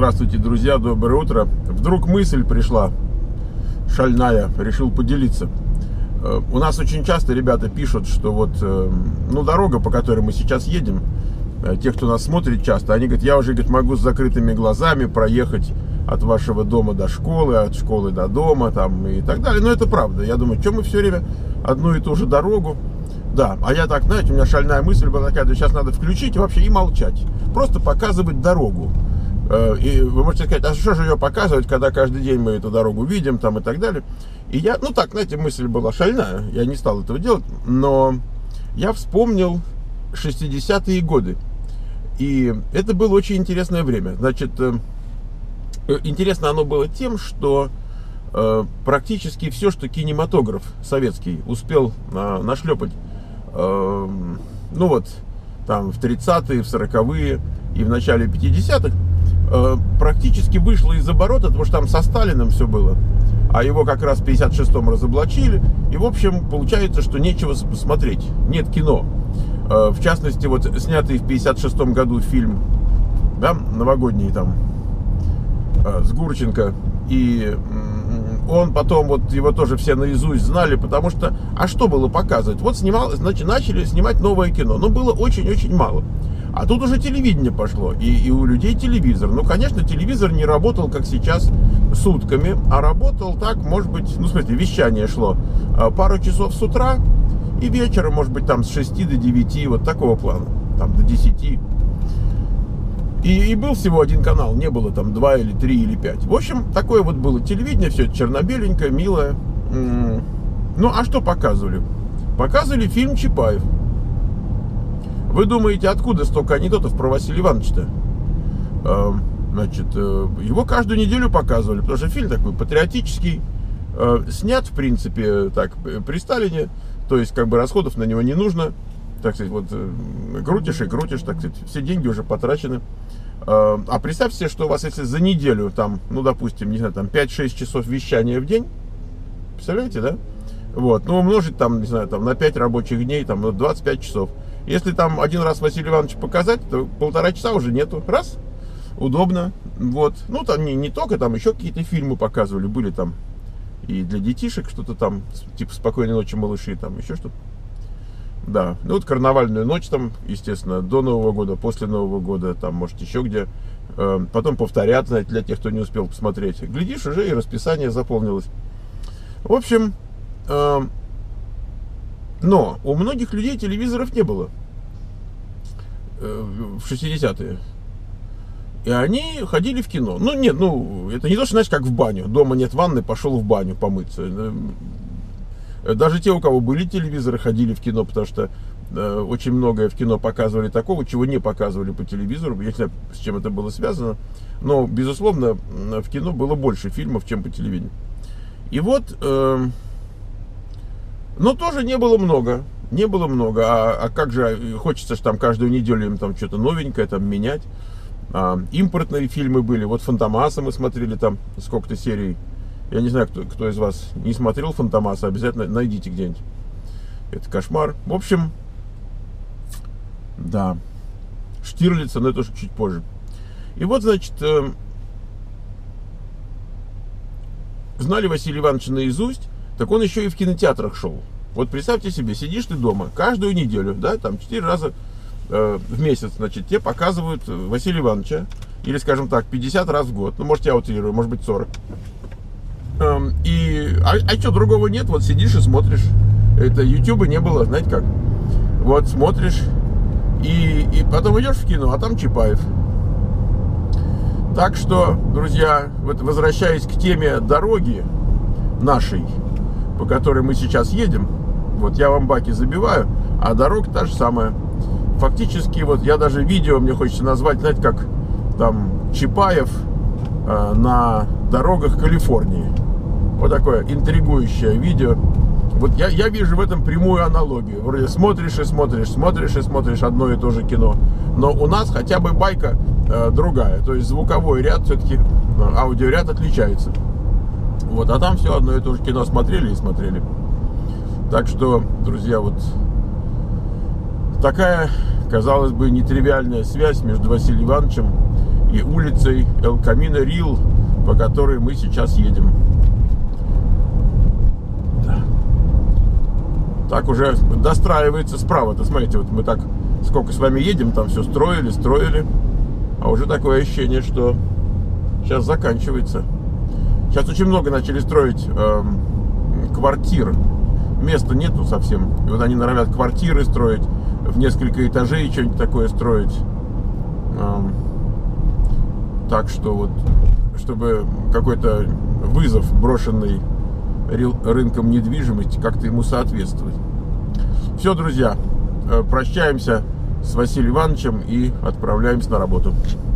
Здравствуйте, друзья, доброе утро. Вдруг мысль пришла шальная, решил поделиться. У нас очень часто ребята пишут, что вот, дорога, по которой мы сейчас едем, те, кто нас смотрит часто, они говорят, я уже, могу с закрытыми глазами проехать от вашего дома до школы, от школы до дома, там, и так далее. Но это правда. Я думаю, что мы все время одну и ту же дорогу. Да, а я так, знаете, у меня шальная мысль была такая, что сейчас надо включить вообще и молчать. Просто показывать дорогу. И вы можете сказать, а что же ее показывать, когда каждый день мы эту дорогу видим, там, и так далее. И я, знаете, мысль была шальная, я не стал этого делать, но я вспомнил 60-е годы. И это было очень интересное время. Значит, интересно оно было тем, что практически все, что кинематограф советский успел нашлепать, там в 30-е, в 40-е и в начале 50-х, практически вышло из оборота, потому что там со Сталиным все было, а его как раз в 56-м разоблачили, и в общем получается, что нечего смотреть, нет кино. В частности, вот снятый в 56-м году фильм, да, новогодний там, с Гурченко, и он потом, вот его тоже все наизусть знали, потому что, а что было показывать? Вот начали снимать новое кино, но было очень-очень мало. А тут уже телевидение пошло, и у людей телевизор. Ну, конечно, телевизор не работал, как сейчас, сутками, а работал так, может быть, вещание шло пару часов с утра и вечером, может быть, там с 6 до 9, вот такого плана, там до 10. И был всего один канал, не было там 2 или 3 или 5. В общем, такое вот было телевидение, все это черно-беленькое, милое. Ну, а что показывали? Показывали фильм «Чапаев». Вы думаете, откуда столько анекдотов про Василия Ивановича-то? Значит, его каждую неделю показывали, потому что фильм такой патриотический, снят, в принципе, так, при Сталине, то есть, расходов на него не нужно, так сказать, вот, крутишь и крутишь, так сказать, все деньги уже потрачены. А представьте себе, что у вас, если за неделю, там, допустим, не знаю, там, 5-6 часов вещания в день, представляете, да? Вот, умножить, там, не знаю, там, на 5 рабочих дней, там, 25 часов. Если там один раз Василия Ивановича показать, то 1,5 часа уже нету. Раз, удобно. Вот. Ну, там не только, там еще какие-то фильмы показывали. Были там и для детишек что-то там, типа «Спокойной ночи, малыши», там еще что-то. Да. Ну, вот «Карнавальную ночь» там, естественно, до Нового года, после Нового года, там, может, еще где. Потом повторят, знаете, для тех, кто не успел посмотреть. Глядишь, уже и расписание заполнилось. В общем, но у многих людей телевизоров не было в 60-е. И они ходили в кино. Ну, нет, это не то, что, знаешь, как в баню. Дома нет ванны, пошел в баню помыться. Даже те, у кого были телевизоры, ходили в кино, потому что очень многое в кино показывали такого, чего не показывали по телевизору. Я не знаю, с чем это было связано. Но, безусловно, в кино было больше фильмов, чем по телевидению. И вот... Но тоже не было много. Не было много. А как же, хочется же там каждую неделю им там что-то новенькое там менять. Импортные фильмы были. Вот «Фантомаса» мы смотрели там сколько-то серий. Я не знаю, кто из вас не смотрел «Фантомаса», обязательно найдите где-нибудь. Это кошмар. В общем, да. Штирлица, но это уже чуть позже. И вот, значит, знали Василия Ивановича наизусть. Так он еще и в кинотеатрах шел. Вот представьте себе, сидишь ты дома каждую неделю, да, там 4 раза в месяц, значит, тебе показывают Василия Ивановича, или, скажем так, 50 раз в год, может, я утрирую, может быть, 40. А что, другого нет, вот сидишь и смотришь. Это Ютуба не было, знаете как. Вот смотришь, и потом идешь в кино, а там Чапаев. Так что, друзья, вот возвращаясь к теме дороги нашей, по которой мы сейчас едем, вот я вам баки забиваю, а дорога та же самая. Фактически, вот я даже видео, мне хочется назвать, знаете, как там Чапаев на дорогах Калифорнии. Вот такое интригующее видео. Вот я вижу в этом прямую аналогию. Вроде смотришь и смотришь, смотришь и смотришь одно и то же кино. Но у нас хотя бы байка другая. То есть звуковой ряд, все-таки аудиоряд отличается. Вот, а там все одно и то же кино смотрели и смотрели. Так что, друзья, вот такая, казалось бы, нетривиальная связь между Василием Ивановичем и улицей El Camino Real, по которой мы сейчас едем. Так уже достраивается справа-то. Смотрите, вот мы так сколько с вами едем, там все строили, а уже такое ощущение, что сейчас заканчивается. Сейчас очень много начали строить квартир. Места нету совсем. И вот они норовят квартиры строить, в несколько этажей что-нибудь такое строить. Так что вот, чтобы какой-то вызов, брошенный рынком недвижимости, как-то ему соответствовать. Все, друзья, прощаемся с Василием Ивановичем и отправляемся на работу.